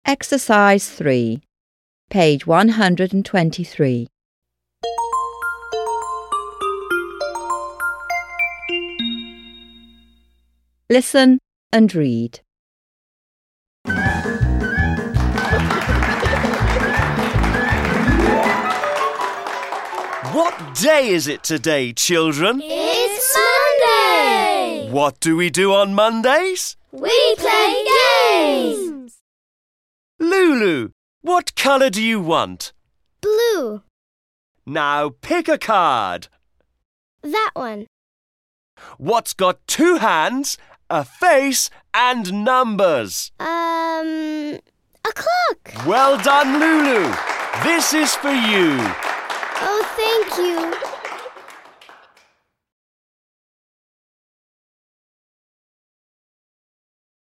Exercise 3, page 123. Listen and read. What day is it today, children? It's Monday! What do we do on Mondays? We play games! Lulu, what colour do you want? Blue. Now pick a card. That one. What's got 2 hands, a face and numbers? A clock. Well done, Lulu. This is for you. Oh, thank you.